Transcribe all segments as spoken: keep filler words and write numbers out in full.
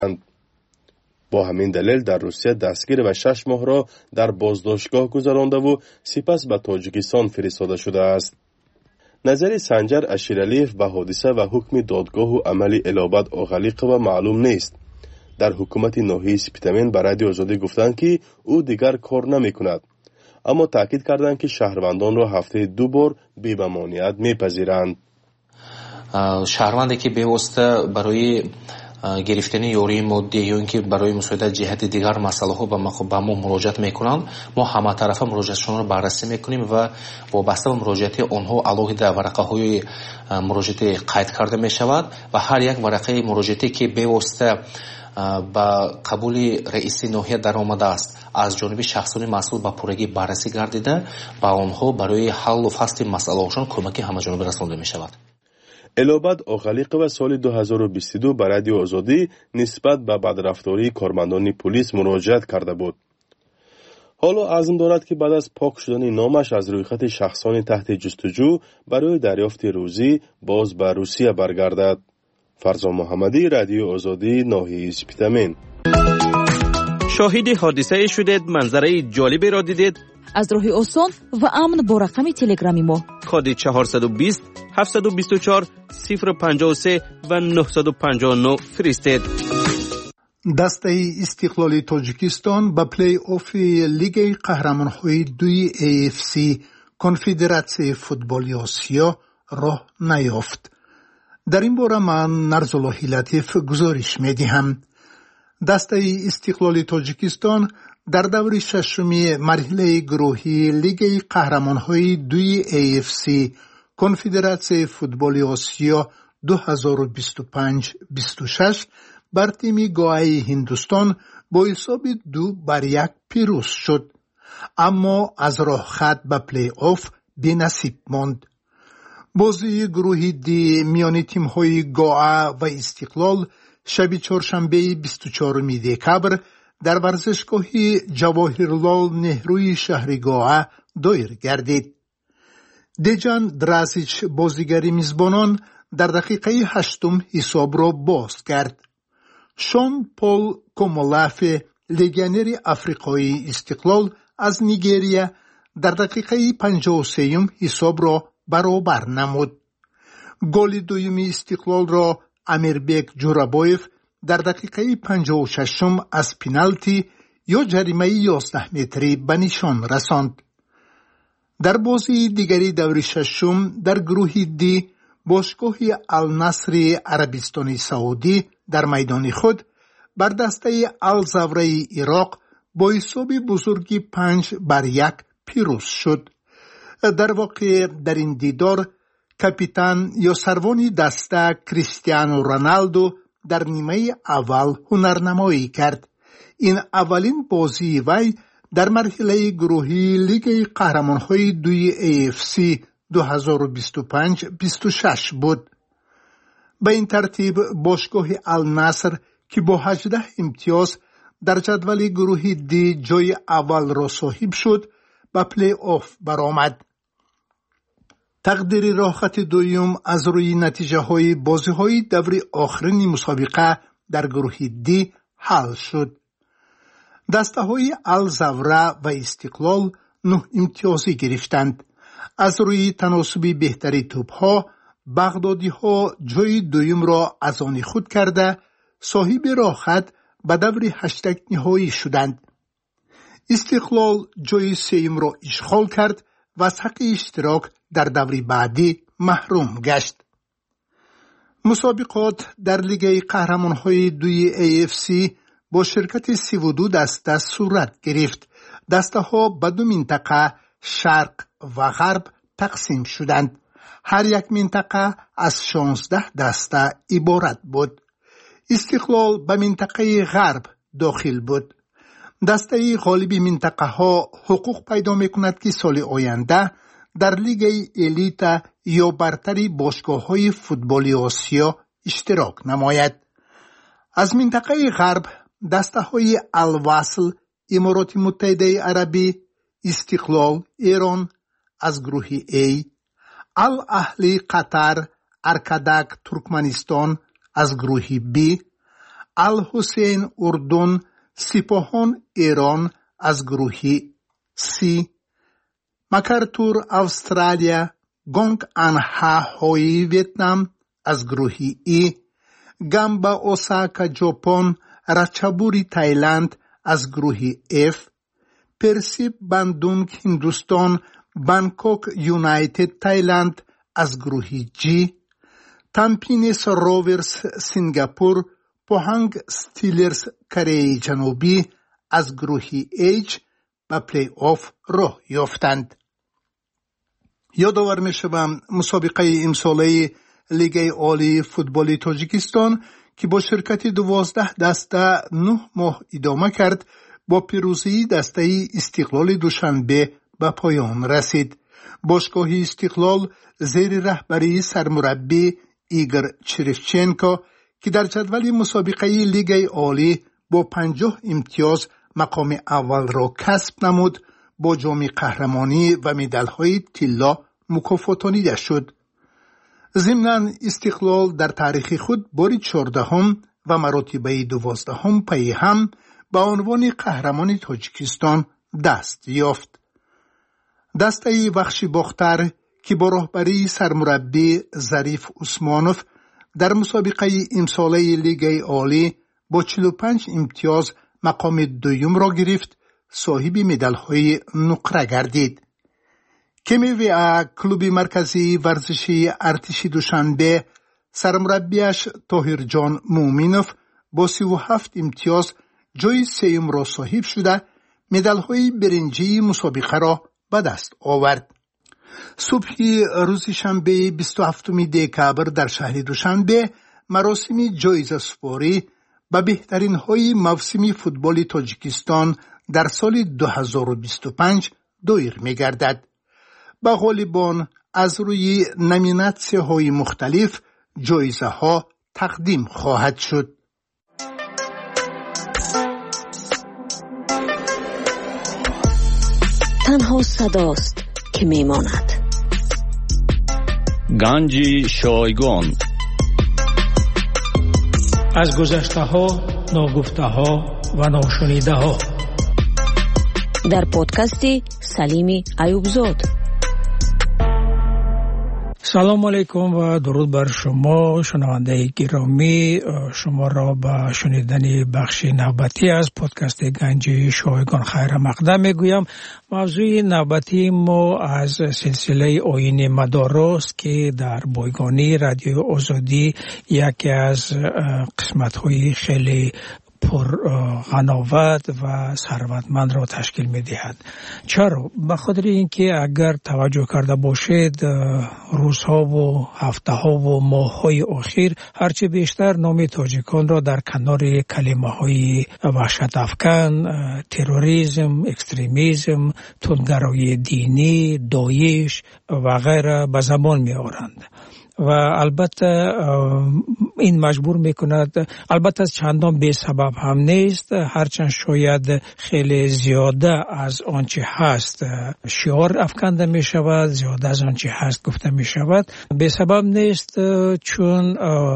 با همین دلیل در روسیه دستگیر و شش ماه را در بازداشتگاه گذرانده و سپس به تاجیکستان فرستاده شده است. نظر سنجر اشیرعلیف به حادثه و حکم دادگاه و عمل اله‌آباد اوغالیقova معلوم نیست. در حکومت ناحیه سپیتامین به رادیو آزادی گفتند که او دیگر کار نمی کند. اما تاکید کردند که شهروندان را هفته دو بار بی ممانعت میپذیرند. شهروندی که به واسطه برای گرفتن یاری مادی یا اینکه برای مساعدت جهت دیگر مسائل ها به ما مراجعت میکنند، ما همه طرفه مراجعتشون رو بررسی میکنیم و وابسته به مراجعت آنها علاوه ورقه های مراجعت قید کرده میشود و هر یک ورقه مراجعتی که به واسطه با قبول رئیس ناحیه در آمده است از جانب شخصان مسئول به پورگی بررسی گردیده و آنها برای حل و فصل مسائل هاشون کمکی همه‌جانبه رسانده میشود. اله‌آباد اوغالیقova سال دو هزار و بیست و دو به رادیو آزادی نسبت به بدرفتاری کارمندان پلیس مراجعت کرده بود. حالا عزم دارد که بعد از پاک شدن نامش از روی خط شخصان تحت جستجو برای دریافت روزی باز به روسیه برگردد. فرزان محمدی، رادیو آزادی، ناحیه سپیتامین. شاهد حادثه شدید، منظره جالبی را دیدید؟ از راه آسان و امن با رقم تلگرامی ما کد چهارصد و بیست هفتصد و بیست و چهار صفر پنجاه و سه و نهصد و پنجاه و نه فرستید. دسته استقلال تاجیکستان به پلی آف لیگ قهرمان‌های دوی ای اف سی کنفدراسیون فوتبال آسیا راه نیافت. در این باره من نرزالله لطیف گزارش می‌دهم. دسته استقلال تاجیکستان در دور ششمی مرحله گروهی لیگ قهرمان‌های دوی ای اف سی کنفدراسیون فوتبال آسیا دو هزار و بیست و پنج بیست و شش بر تیم گوای هندوستان با حساب دو بر یک پیروز شد، اما از راه خط به پلی آف بی‌نصیب ماند. بازی گروهی دی میان تیم‌های گوا و استقلال شب چهارشنبه بیست و چهارم دکبر در ورزشگاه جواهرلال نهروی شهر گوا دایر گردید. دیجان درازیچ بازیگر میزبانان در دقیقه هشتم حساب را باز کرد. شون پول کومولاف لگیونر افریقایی استقلال از نیگریا در دقیقه پنجاه و سه حساب را برابر نمود. گل دوم استقلال را امیربک جورابایف در دقیقه پنجاه و شش از پنالتی یا جریمه یازده متری به نشان رساند. در بازی دیگری دور ششم در گروه دی باشگاه النصر عربستان سعودی در میدان خود بر دسته الزوره عراق با حساب بزرگی پنج بر یک پیروز شد. در واقع در این دیدار کاپیتان یا سروان دسته کریستیانو رونالدو در نیمه اول هنرنمایی کرد. این اولین بازی وی در مرحله گروهی لیگ قهرمان‌های دوی ای اف سی دو هزار و بیست و پنج بیست و شش بود. به این ترتیب باشگاه النصر که با هجده امتیاز در جدول گروهی دی جای اول را صاحب شد به پلی آف برآمد. تقدیر راحت دویم از روی نتیجه های بازی های دور آخرین مسابقه در گروه دی حل شد. دسته های الزوره و استقلال نه امتیازی گرفتند. از روی تناسب بهتری توپ ها بغدادی ها جای دویم را از آن خود کرده صاحب راحت به دور هشتگ نهایی شدند. استقلال جای سیم را اشغال کرد و از حق اشتراک در دوری بعدی محروم گشت. مسابقات در لیگ قهرمان‌های دوی ای اف سی با شرکت سی و دو دسته صورت گرفت. دسته ها به دو منطقه شرق و غرب تقسیم شدند. هر یک منطقه از شانزده دسته عبارت بود. استقلال به منطقه غرب داخل بود. دسته غالب منطقه ها حقوق پیدا می کند که سال آینده در لیگ الیت یا برتری باشگاه های فوتبال آسیا اشتراک نماید. از منطقه غرب دسته های الوصل امارات متحده عربی، استقلال ایران از گروه ای، الاهلی قطر، ارکاداک ترکمنستان از گروه بی، الحسین اردن، سپاهان ایران از گروه سی، مکارتور استرالیا، گونگ آنها هوی ویتنام از گروه ای، گامبا اوساکا ژاپن، راچابوری تایلند از گروه اف، پرسیب باندونگ هندوستان، بانکوک یونایتد تایلند از گروه جی، تامپینس روورز سنگاپور، پوهانگ ستیلرز کره جنوبی از گروه ایچ به پلی آف راه یافتند. یادآور می‌شوم مسابقه امساله لیگ عالی فوتبال تاجیکستان که با شرکت دوازده دسته نه ماه ادامه کرد با پیروزی دسته استقلال دوشنبه به پایان رسید. باشگاه استقلال زیر رهبری سرمربی ایگور چریفچنکو که در جدول مسابقه لیگ عالی با پنجاه امتیاز مقام اول را کسب نمود، با جام قهرمانی و مدال‌های طلا مکافاتانیده شد. ضمناً استقلال در تاریخ خود بار چهاردهم و مراتبه دوازدهم پی هم به عنوان قهرمان تاجیکستان دست یافت. دسته وخش باختر که با رهبری سرمربی ظریف عثمانوف در مسابقه امساله لیگ عالی با چهل و پنج امتیاز مقام دوم را گرفت، صاحب مدال‌های نقره گردید. کمی و کلوب مرکزی ورزشی ارتش دوشنبه سرمربیش طاهر جان مومینوف با سی و هفت امتیاز جای سوم را صاحب شده، مدال‌های برنجی مسابقه را به دست آورد. صبح روز شنبه بیست و هفتم دکبر در شهر دوشنبه مراسم جایزه سپاری به بهترین های موسم فوتبال تاجیکستان در سال دو هزار و بیست و پنج دایر می گردد. به غالبان از روی نامیناسیون های مختلف جایزه ها تقدیم خواهد شد. تنها صداست که میماند. گنج شایگان از گذشته ها، ناگفته ها و ناشنیده ها در پادکست سلیم ایوبزاد. سلام علیکم و درود بر شما شنونده گرامی. شما را به شنیدن بخش نوبتی از پادکست گنج شایگان خیر مقدم میگویم. موضوع نوبتی ما از سلسله آیین مدارس که در بایگانی رادیو آزادی یکی از قسمت‌های خیلی پر غناوت و ثروتمند را تشکیل می دهد. چرا؟ به خاطر اینکه اگر توجه کرده باشید روزها و هفته ها و ماه های اخیر هرچه بیشتر نام تاجیکان را در کنار کلمه های وحشت افکن، تروریسم، اکستریمیسم، تندگرایی دینی، داعش و غیره به زبان می آورند. و البته این مجبور میکند، البته چندان به سبب هم نیست، هرچند شاید خیلی زیاده از آنچه هست شعار افکنده می شود، زیاده از آنچه هست گفته می شود، به سبب نیست، چون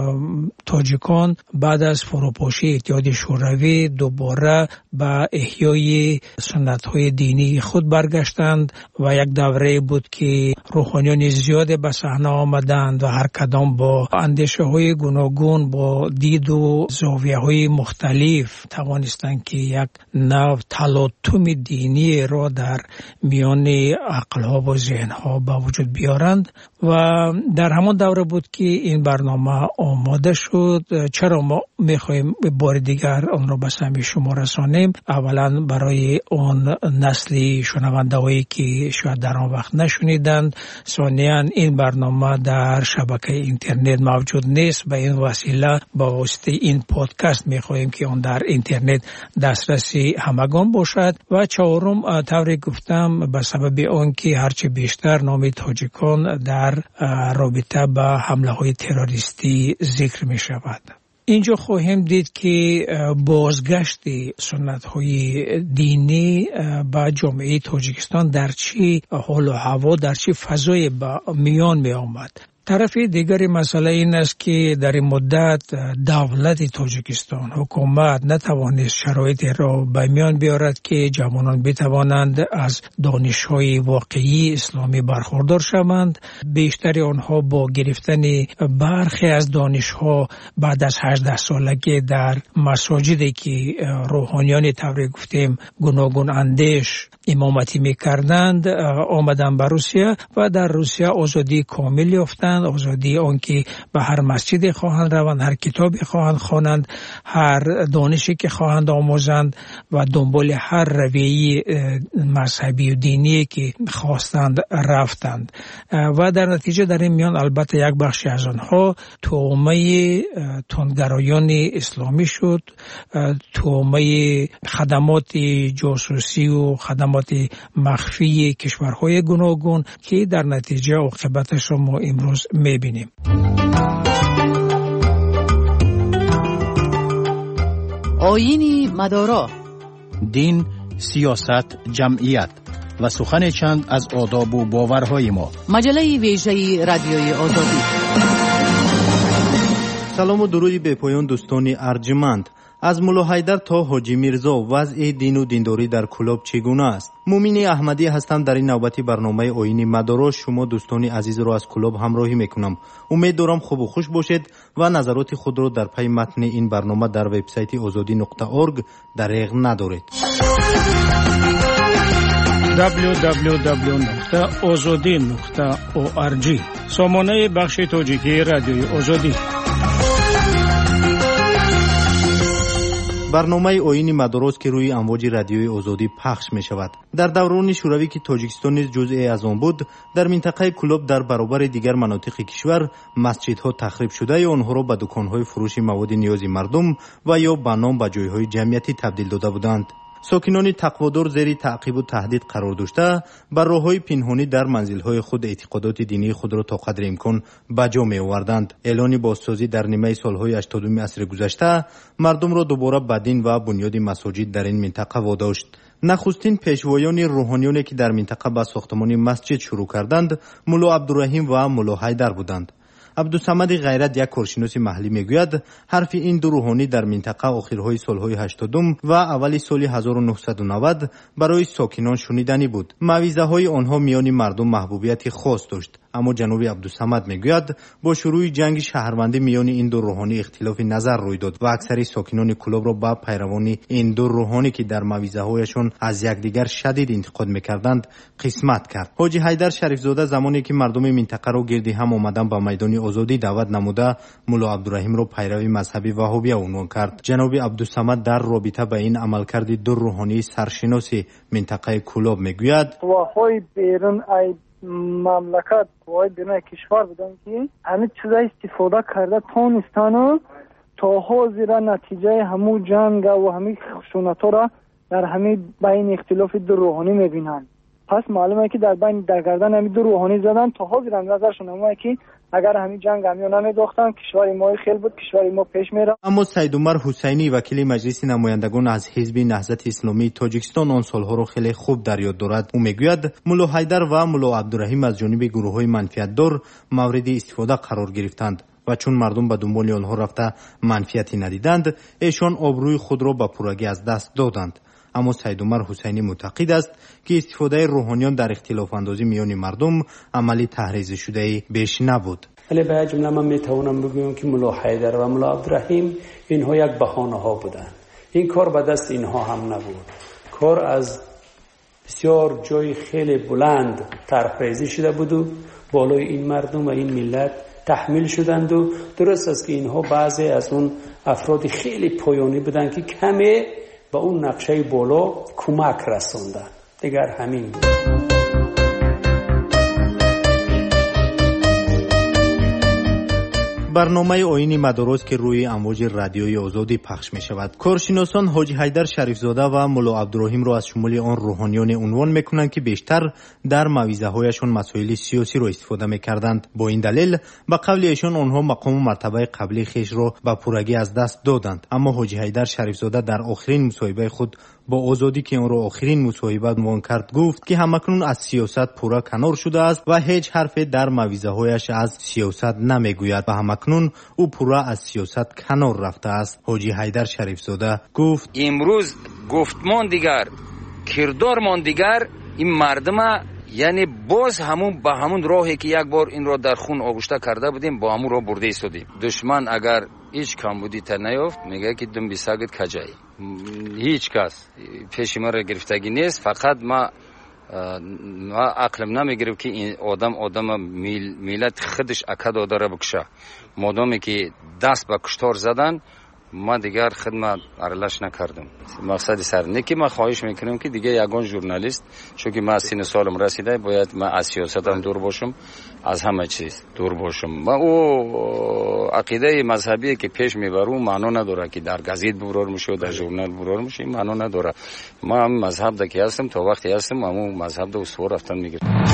تاجیکان بعد از فروپاشی اتحاد شوروی دوباره به احیای سنت های دینی خود برگشتند و یک دوره بود که روحانیان زیاد به صحنه آمدند و هر کدام با اندیشه های گوناگون، با دید و زاویه های مختلف توانستند که یک نوع تلاطم دینی را در میان عقل ها و ذهن ها به وجود بیارند و در همان دوره بود که این برنامه آماده شد. چرا ما میخوایم بار دیگر آن را به سمع شما رسانیم؟ اولا برای آن نسل شنونده هایی که شاید در آن وقت نشنیدند، ثانیاً این برنامه در شبکه اینترنت موجود نیست، به این وسیله با واسطه این پادکست میخواهیم که اون در اینترنت دسترسی همگان باشد و چهارم طوری گفتم به سبب آن که هرچه بیشتر نام تاجیکان در رابطه با حمله های تروریستی ذکر می شود. اینجا خواهیم دید که بازگشت سنت های دینی با جامعه تاجیکستان در چی حال و هوا، در چی فضای با میان می آمد. طرف دیگری مسئله این است که در این مدت دولت تاجیکستان حکومت نتوانست شرایط را به میان بیارد که جوانان بتوانند از دانش‌های واقعی اسلامی برخوردار شوند. بیشتر آنها با گرفتن برخی از دانش‌ها بعد از هجده سالگی در مساجدی که روحانیان طور گفتیم گوناگون اندیش امامتی می‌کردند آمدن به روسیه و در روسیه آزادی کامل یافتند، آزادی آنکه به هر مسجدی خواهند روند، هر کتابی خواهند خواندند، هر دانشی که خواهند آموزند و دنبال هر رویه مذهبی و دینی که خواستند رفتند و در نتیجه در این میان البته یک بخشی از آنها تومه تندگرایان اسلامی شد، تومه خدمات جاسوسی و خدمات مخفی کشورهای گوناگون که در نتیجه عاقبتش را ما امروز میبینیم. آیین مدارا، دین، سیاست، جمعیت و سخن چند از آداب و باورهای ما. مجله ویژه رادیوی آزادی. سلام و درود به پایان دوستان ارجمند. از مولا حیدر تا حاجی میرزا وضع دین و دینداری در کلاب چگونه است؟ مومین احمدی هستم. در این نوبتی برنامه آیین مدارا شما دوستان عزیز را از کلاب همراهی میکنم. امید دارم خوب و خوش باشید و نظرات خود را در پی متن این برنامه در وبسایت آزادی نقطه اورگ دریغ ندارید. دبلیو دبلیو دبلیو نقطه آزادی نقطه او ار جی سامانه بخش تاجیکی رادیوی آزادی. برنامه آیین مدارس که روی امواج رادیوی آزادی پخش می شود. در دوران شوروی که تاجیکستان نیز جزئی از آن بود، در منطقه کلوب در برابر دیگر مناطق کشور مسجدها تخریب شده یا آنها را به دکانهای فروش مواد نیازی مردم و یا به نام به جایهای جمعیتی تبدیل داده بودند. ساکنان تقوادار زیر تعقیب و تهدید قرار داشته بر راه‌های پنهانی در منزل‌های خود اعتقادات دینی خود را تا قدر امکان به جا می‌آوردند. اعلان بازسازی در نیمه سال‌های هشتادم عصر گذشته مردم را دوباره به دین و بنیاد مساجد در این منطقه واداشت. نخستین پیشوایان روحانیانی که در منطقه به ساختمان مسجد شروع کردند مولا عبدالرحیم و مولا حیدر بودند. عبدالصمد غیرت یک کارشناس محلی میگوید حرف این دو روحانی در منطقه آخرهای سالهای هشتادم و اولی سال هزار و نهصد و نود برای ساکنان شنیدنی بود. موعظه های آنها میان مردم محبوبیت خاص داشت. اما جناب عبدالصمد میگوید با شروع جنگ شهروندی میان این دو روحانی اختلاف نظر روی داد و اکثر ساکنان کلوب را با پیروانی این دو روحانی که در موعظه هایشان از یکدیگر شدید انتقاد میکردند قسمت کرد. حاجی حیدر شریف زاده زمانی که مردم منطقه را گردی هم آمدن به میدان آزادی دعوت نموده مولا عبدالرحیم را پیروی مذهبی وهابیه عنوان کرد. جناب عبدالصمد در رابطه با این عملکرد دو روحانی سرشناس منطقه کلوب میگوید واهای بیرون ای مملکت وای بینای کشور بودن که همه چیزا استفاده کرده تونستن تا حاضر نتیجه همو جنگ و همه خشونت‌ها را در همه بین اختلاف دو روحانی میبینن. پس معلومه که در بین در گردن همین دو روحانی زدن تا حاضر نظرشون همه که اگر همین جنگ همیو نمیداختن کشور ما خیلی بود، کشور ما پیش میره. اما سید عمر حسینی وکیل مجلس نمایندگان از حزب نهضت اسلامی تاجیکستان آن سالها را خیلی خوب در یاد دارد. او میگوید مولا حیدر و مولا عبدالرحیم از جانب گروه‌های منفعت‌دار مورد استفاده قرار گرفتند و چون مردم به دنبال آنها رفته منفعتی ندیدند ایشان آبروی خود را به پورگی از دست دادند. اما سید عمر حسینی معتقد است که استفاده روحانیان در اختلاف اندازی میان مردم عملی تحریض شده بیش نبود. ولی به جمله من میتوانم بگویم که مولا حیدر و مولا عبدالرحیم اینها یک بهانه ها بودند. این کار به دست اینها هم نبود. کار از بسیار جای خیلی بلند طرحریزی شده بود و بالای این مردم و این ملت تحمیل شدند و درست است که اینها بعضی از اون افراد خیلی پایانی بودند که کمی به اون نقشه بالا کمک رساندن. دیگر همین بود. برنامه آیین مدارس که روی امواج رادیوی آزادی پخش می شود. کارشناسان حاجی حیدر شریفزاده و مولا عبدالرحیم را از شمول آن روحانیان عنوان میکنند که بیشتر در موعظه هایشان مسائل سیاسی را استفاده میکردند. با این دلیل به قول ایشان آنها مقام و مرتبه قبلی خیش را به پورگی از دست دادند. اما حاجی حیدر شریفزاده در آخرین مصاحبه خود با آزادی که اون را آخرین مصاحبه عنوان کرد گفت که همکنون از سیاست پورا کنار شده است و هیچ حرفی در موعظه هایش از سیاست نمیگوید و همکنون او پورا از سیاست کنار رفته است. حاجی حیدر شریفزاده گفت امروز گفتمان دیگر، کردارمان دیگر، این مردم یعنی باز همون با همون راهی که یک بار این را در خون آغشته کرده بودیم با همون را برده ایستادیم. دشمن اگر هیچ کمبودی تا نیافت میگه که دم بیساگت کجایی، هیچ کس پیش ما را گرفتگی نیست. فقط ما ما عقلم نمیگیره که این آدم آدم میل میلت خودش اکد داره بکشه. مادامی که دست به کشتار زدن ما دیگر خدمت ارلش نکردم. مقصد سر که ما خواهش میکنم که دیگه یگان ژورنالیست، چون که ما سن سالم رسیده، باید ما از سیاست هم دور باشم، از همه چیز دور باشم. ما او عقیده مذهبی که پیش میبرم معنا نداره که در گزیت برور میشه و در ژورنال برور میشه، معنا نداره. ما هم مذهب دکی هستم، تا وقتی هستم همون مذهب دو استوار رفتن میگیرم.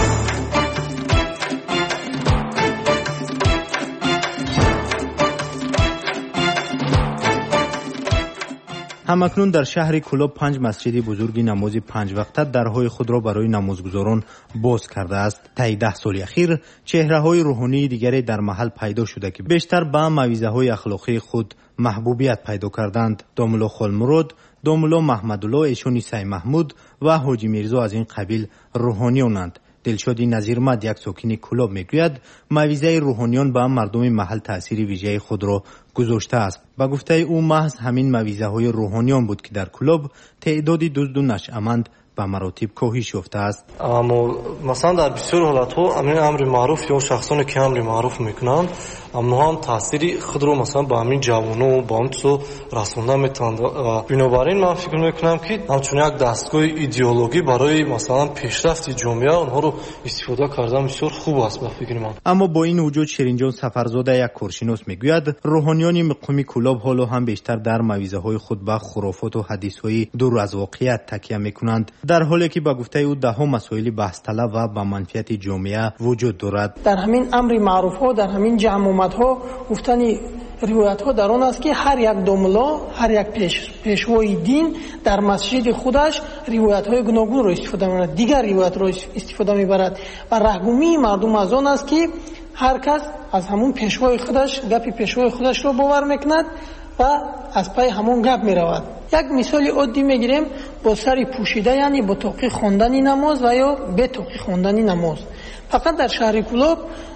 همکنون در شهر کلوب پنج مسجد بزرگ نماز پنج وقته درهای خود را برای نمازگزاران باز کرده است. طی ده سال اخیر چهره های روحانی دیگری در محل پیدا شده که بیشتر به موعظه های اخلاقی خود محبوبیت پیدا کردند. داملا خالمراد، داملا محمدالله ایشانی سای محمود و حاجی میرزا از این قبیل روحانیانند. دلشادی نظیرمد یک ساکن کلوب میگوید موعظه روحانیان به مردم محل تأثیر ویژه خود را گذاشته است. با گفته او محض همین موعظه های روحانیان بود که در کلوب تعداد دزد و نشأمند به مراتب کاهش یافته است. اما مثلا در بسیار حالت ها امر امر معروف یا شخصانی که امر معروف میکنند اما هم تأثیری خود رو مثلا با همین جوانو و با هم تو رسوندن میتونند. بنابراین من فکر میکنم که همچون یک دستگاه ایدئولوژی برای مثلا پیشرفت جامعه اونها رو استفاده کردن بسیار خوب است به فکر من. اما با این وجود شیرینجان سفرزاده یک کارشناس میگوید روحانیان مقامی کلوب حالا هم بیشتر در موعظه های خود به خرافات و حدیث های دور از واقعیت تکیه میکنند، در حالی که با گفته او ده ها مسائل بحث طلب و با منفعت جامعه وجود دارد. در همین امر معروف ها، در همین جمع ها گفتنی روایت ها در آن است که هر یک دوملا، هر یک پیش پیشوای دین در مسجد خودش روایت های گوناگون را استفاده می‌کند، دیگر روایت را استفاده می‌برد و رهگمی مردم از آن است که هر کس از همون پیشوای خودش گپ پیشوای خودش را باور می‌کند و از پای همون گپ می‌رود. یک مثال عادی می‌گیریم، با سری پوشیده یعنی با توقی خواندن نماز و یا به توقی خواندن نماز. فقط در شهر کلوب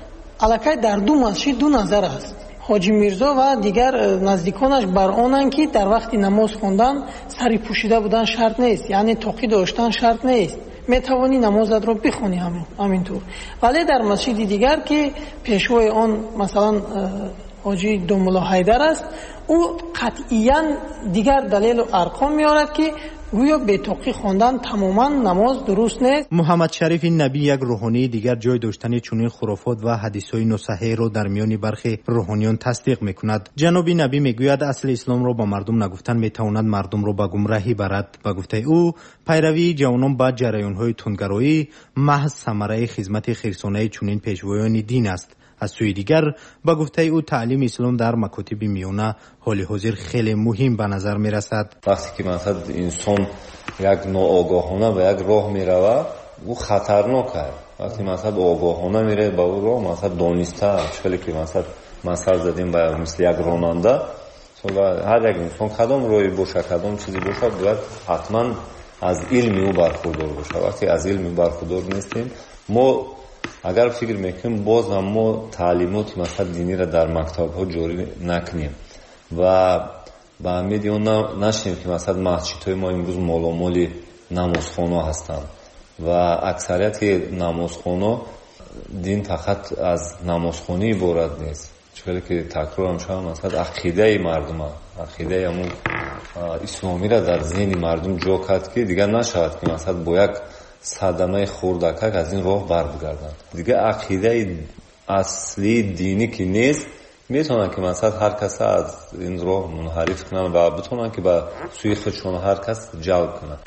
الکی در دو مسجد دو نظر است. حاجی میرزا و دیگر نزدیکانش بر آنند که در وقت نماز خواندن سری پوشیده بودن شرط نیست، یعنی توقی داشتن شرط نیست، میتوانی نمازت را بخونی همین همینطور. ولی در مسجد دیگر که پیشوای آن مثلا حاجی دوملا حیدر است، او قطعیاً دیگر دلیل و ارقام میارد که گویا به توقی خواندن تماما نماز درست نیست. محمد شریف نبی یک روحانی دیگر جای داشتن چنین خرافات و حدیث‌های ناصحیح را در میان برخی روحانیان تصدیق میکند. جناب نبی میگوید اصل اسلام را با مردم نگفتن میتواند مردم را به گمراهی برد. با گفته او پیروی جوانان با جریان‌های تندگرایی محض ثمره خدمت خیرسانه چنین پیشوایان دین است. از سوی دیگر با گفته او تعلیم اسلام در مکاتب میانه حال حاضر خیلی مهم به نظر می رسد. وقتی که مثلا انسان یک ناآگاهانه به یک راه می رود او خطرناک است. وقتی مثلا آگاهانه میره به اون راه مثلا دانسته چطوری که مثلا مثال زدیم به مثل یک راننده، هر یک انسان کدام راهی باشه کدام چیزی باشه باید حتما از علم او برخوردار باشه. وقتی از علم برخوردار نیستیم ما اگر فکر میکنیم باز هم ما تعلیمات مثلا دینی را در مکتب ها جاری نکنیم و به امید اون نشیم که مثلا مسجد های ما امروز مالامالی نمازخانه هستند و اکثریت نمازخانه دین فقط از نمازخانه عبارت نیست، چون که تکرار هم شد مثلا عقیده مردم عقیده همون اسلامی را در ذهن مردم جا کرد که دیگر نشود که مثلا با یک صدمه خوردکک از این راه بر بگردند. دیگه عقیده اصلی دینی که نیست میتونن که مثلا هر کس از این راه منحرف کنن و بتونن که به سوی خودشون هر کس جلب کنن.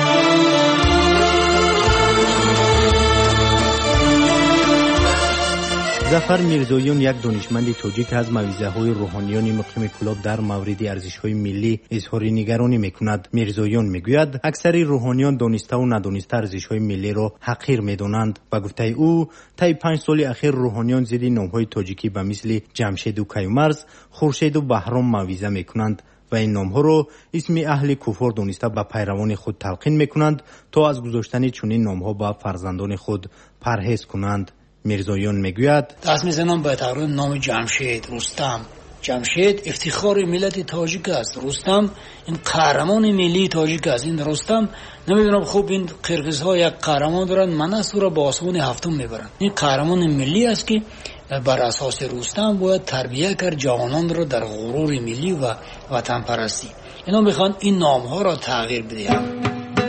ظفر میرزویان یک دانشمند تاجیک از مویزه‌های روحانیان مقیم کلاب در مورد ارزش‌های ملی اظهار نگرانی می‌کند. میرزویان میگوید اکثر روحانیان دانسته و ندانسته ارزش‌های ملی را حقیر می‌دانند. به گفته او طی پنج سال اخیر روحانیان ضد نام‌های تاجیکی به مثل جمشید و کیومرز، خورشید و بهرام موعظه می‌کنند و این نام‌ها را اسم اهل کفر دانسته به پیروان خود تلقین می‌کنند تا از گذاشتن چنین نام‌ها به فرزندان خود پرهیز کنند. میرزویان میگوید دست میزنم به تقریبا نام جمشید، رستم. جمشید افتخار ملت تاجیک است. رستم این قهرمان ملی تاجیک است. این رستم نمیدونم خوب این قرقیزها یک قهرمان دارن، منصور را با آسمان هفتم میبرن. این قهرمان ملی است که بر اساس رستم باید تربیت کرد جوانان را در غرور ملی و وطن پرستی. اینا میخوان این نام ها را تغییر بدهند.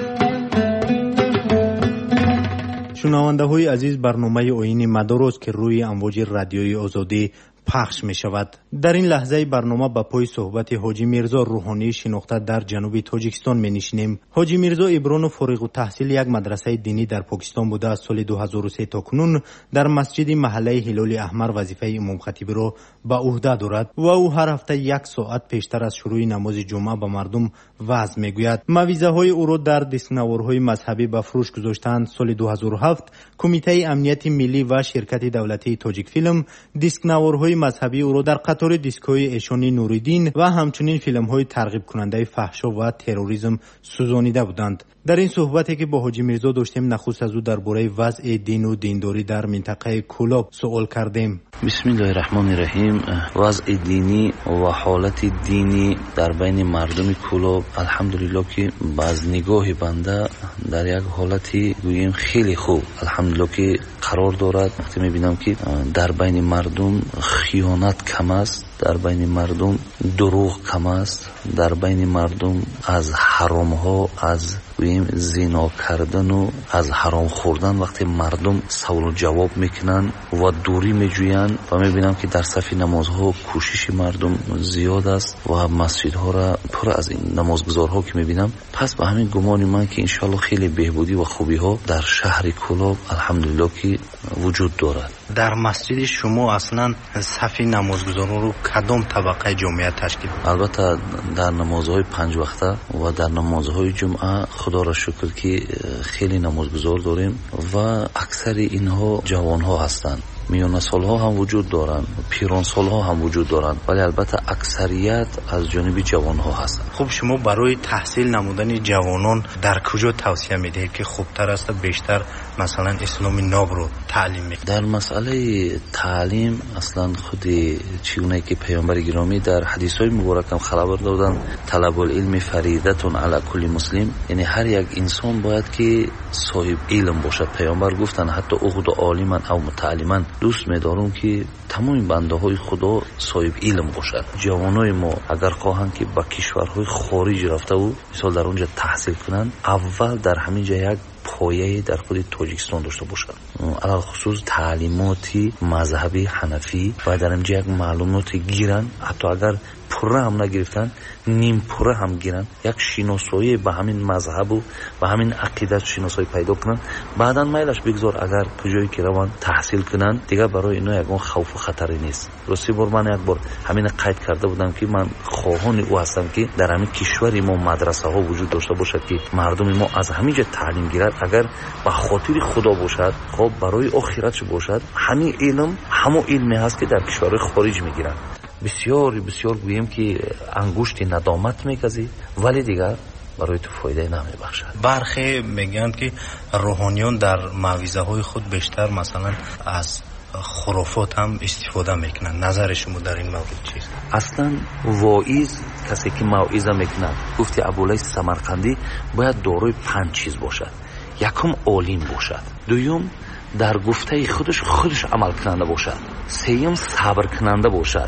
شنونده های عزیز، برنامه آیین مدارس که روی امواج رادیوی آزادی پخش می شود. در این لحظه برنامه با پای صحبت حاجی میرزا روحانی شناخته در جنوب تاجیکستان می نشینیم. حاجی میرزا ابران فارغ التحصیل یک مدرسه دینی در پاکستان بوده. از سال دو هزار و سه تا کنون در مسجد محله هلال احمر وظیفه امام خطیبی را به عهده دارد و او هر هفته یک ساعت پیشتر از شروع نماز جمعه به مردم وعظ می گوید. موعظه های او را در دستنوارهای مذهبی به فروش گذاشتند. سال دو هزار و هفت کمیته امنیت ملی و شرکت دولتی تاجیک فیلم دستنوارهای مذهبی او را در قطار دیسک‌های ایشانی نوریدین و همچنین فیلم‌های ترغیب کننده فحشا و تروریسم سوزانیده بودند. در این صحبتی که با حاجی میرزا داشتیم نخست از او درباره وضع دین و دینداری در منطقه کولاب سوال کردیم. بسم الله الرحمن الرحیم. وضع دینی و حالت دینی در بین مردم کولاب الحمدلله که باز نگاه بنده در یک حالتی گوییم خیلی خوب الحمدلله که قرار دارد. وقتی میبینم که در بین مردم خیانت کم است، در بین مردم دروغ کم است، در بین مردم از حرام ها، از گوییم زنا کردن و از حرام خوردن وقتی مردم سوال و جواب میکنن و دوری میجوین و میبینم که در صف نمازها کوشش مردم زیاد است و مسجدها را پر از این نمازگزارها که میبینم. پس به همین گمان من که انشالله خیلی بهبودی و خوبی ها در شهر کولاب الحمدلله که وجود دارد. در مسجد شما اصلا صف نمازگزاران رو کدام طبقه جامعه تشکیل؟ البته در نمازهای پنج وقته و در نمازهای جمعه خدا را شکر که خیلی نمازگزار داریم و اکثر اینها جوانها هستند. میان سالها هم وجود دارند، پیران سالها هم وجود دارند، ولی البته اکثریت از جانب جوانها هستند. خب شما برای تحصیل نمودن جوانان در کجا توصیه میدهید که خوبتر است بیشتر مثلا اسلام ناب رو تعلیم میدهید؟ در مسئله تعلیم اصلا خود چگونه که پیامبر گرامی در حدیث‌های مبارک هم خبر دادن طلب العلم فریضه علی کل مسلم، یعنی هر یک انسان باید که صاحب علم باشد. پیامبر گفتن حتی اغد عالما او متعلما، دوست می‌دارم که تمام بنده های خدا صاحب علم باشد. جوانای ما اگر خواهند که با کشورهای خارج رفته و مثلا در اونجا تحصیل کنند، اول در همین جا یک پایه در خود تاجیکستان داشته باشند، علاوه خصوص تعلیماتی مذهبی حنفی و در اینجا یک معلوماتی گیرن، حتی اگر پره هم نگرفتن نیم پره هم گیرن، یک شناسایی به همین مذهب و به همین عقیدت شناسایی پیدا کنن. بعداً میلش بگذار اگر کجایی که روان تحصیل کنن دیگه برای اینا یکون خوف و خطری نیست. راستی بار من یک بار همین قید کرده بودم که من خواهان او هستم که در همین کشور ما مدرسه ها وجود داشته باشد که مردم ما از همینجا تعلیم گیرد، اگر به خاطر خدا باشد، خب برای آخرت باشد. همین علم همون علمی هست که در کشور خارج میگیرن. بسیار بسیار گوییم که انگشت ندامت میکزی ولی دیگر برای تو فایده نمیبخشد. برخی میگن که روحانیان در موعظه های خود بیشتر مثلا از خرافات هم استفاده میکنن. نظر شما در این مورد چیست؟ اصلا واعظ کسی که موعظه میکنه، گفتی ابولیث سمرقندی، باید دارای پنج چیز باشد. یکم عالم باشد، دوم در گفته خودش خودش عمل کننده باشد، سوم صبر کننده باشد،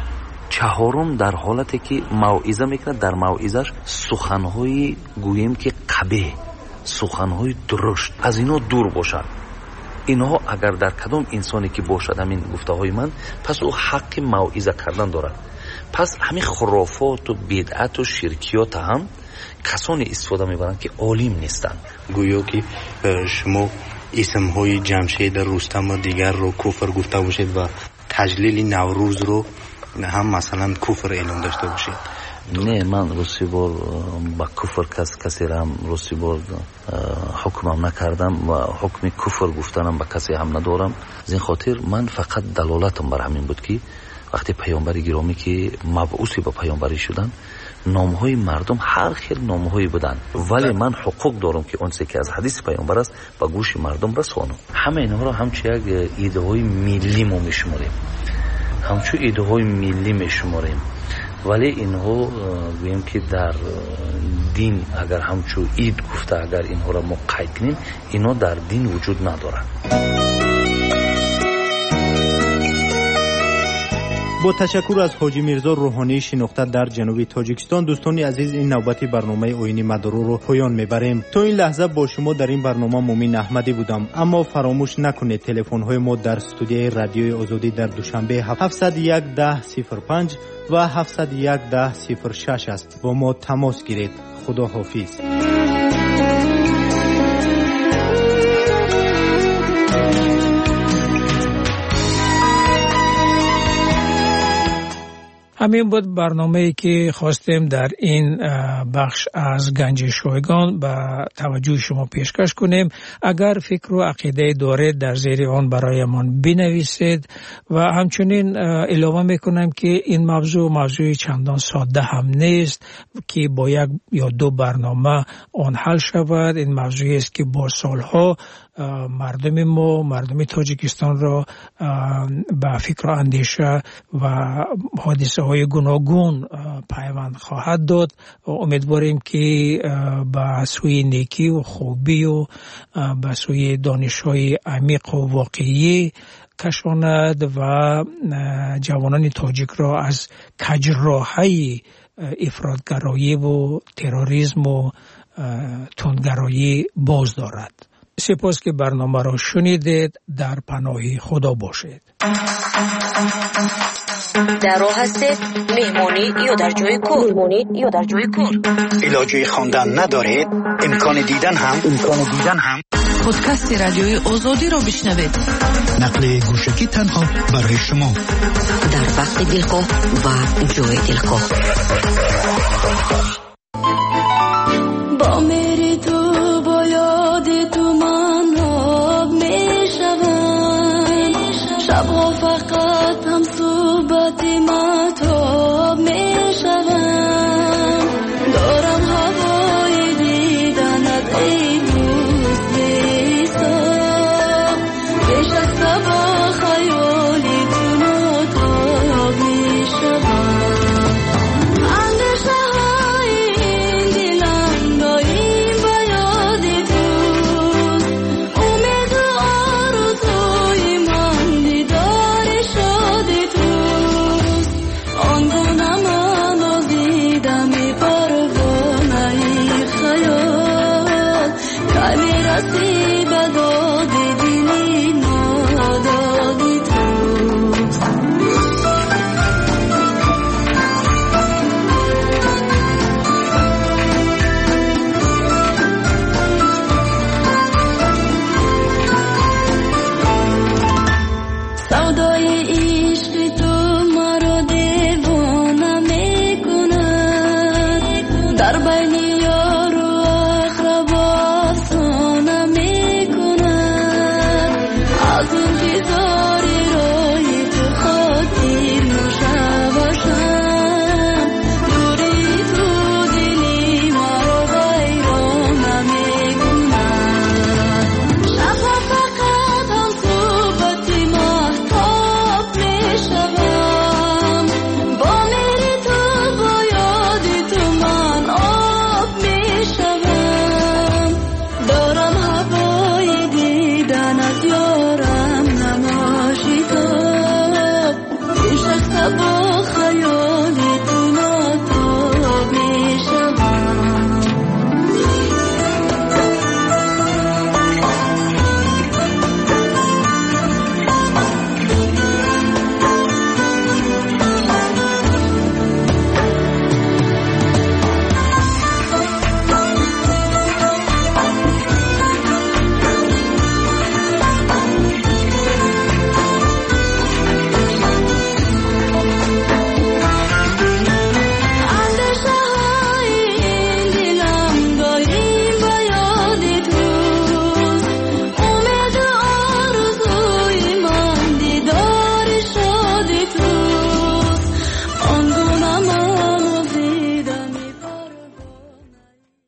چهارم در حالتی که موعظه میکنه در موعظه‌اش سخن‌های گوییم که قبیح، سخن‌های درشت از اینا دور باشد. اینها اگر در کدام انسانی که باشد همین گفته های من، پس او حق موعظه کردن دارد. پس همین خرافات و بدعت و شرکیات هم کسانی استفاده میبرند که عالم نیستند. گویا که شما اسم های جمشید، رستم و دیگر رو کفر گفته باشید و تجلیل نوروز رو هم مثلا کفر اعلام داشته باشید. نه، من روسی بار با کفر کس کسی را هم روسی بار حکمم نکردم و حکم کفر گفتنم با کسی هم ندارم. از این خاطر من فقط دلالتم بر همین بود که وقتی پیامبر گرامی که مبعوثی با پیامبری شدن، نامهای مردم هر خیل نامهایی بودن، ولی من حقوق دارم که اون چیزی که از حدیث پیامبر است با گوش مردم رسانم. همه اینها را همچه یک ایده های ملی ما میشماریم، همچو ایده های ملی میشماریم، ولی اینها بگیم که در دین اگر همچو اید گفته اگر اینها را ما قید کنیم، اینها در دین وجود ندارد. با تشکر از حاجی میرزا روحانی شناخته در جنوب تاجیکستان، دوستان عزیز این نوبتی برنامه اوینی مدارو رو پایان میبریم. تا این لحظه با شما در این برنامه مومن احمدی بودم، اما فراموش نکنید تلفن های ما در استودیوی رادیوی آزادی در دوشنبه هفتصد و یک ده صفر پنج و هفتصد و یک ده صفر شش است. با ما تماس گیرید. خدا حافظ. همین بود برنامه‌ای که خواستیم در این بخش از گنج شایگان به توجه شما پیشکش کنیم. اگر فکر و عقیده دارید در زیر آن برایمان بنویسید و همچنین علاوه میکنم که این موضوع موضوع چندان ساده هم نیست که با یک یا دو برنامه آن حل شود. این موضوعی است که با سالها مردم ما، مردم تاجیکستان را به فکر و اندیشه و حادثه های گوناگون پیوند خواهد داد و امیدواریم که به سوی نیکی و خوبی و به سوی دانش های عمیق و واقعی کشاند و جوانان تاجیک را از کجراهی افراطگرایی و تروریسم و تندگرایی باز دارد. سپاس که برنامه را شنیدید. در پناه خدا باشید. در راه هستید؟ مهمانی یا در جای کار؟ مهمانی یا در جای کار؟ علاجه خواندن ندارید؟ امکان دیدن هم؟ امکان دیدن هم؟ پادکست رادیوی آزادی را بشنوید. نقل گوشکی تنها برای شما. در وقت دلخواه و جای دلخواه. با میری تو با یاد تو من آب می شوم، شبها فقط هم صحبت مهتاب می شوم، دارم هوای دیدنت ای دوست بیستا، پیش از صبح خیالی تو ناتاب می شوم. See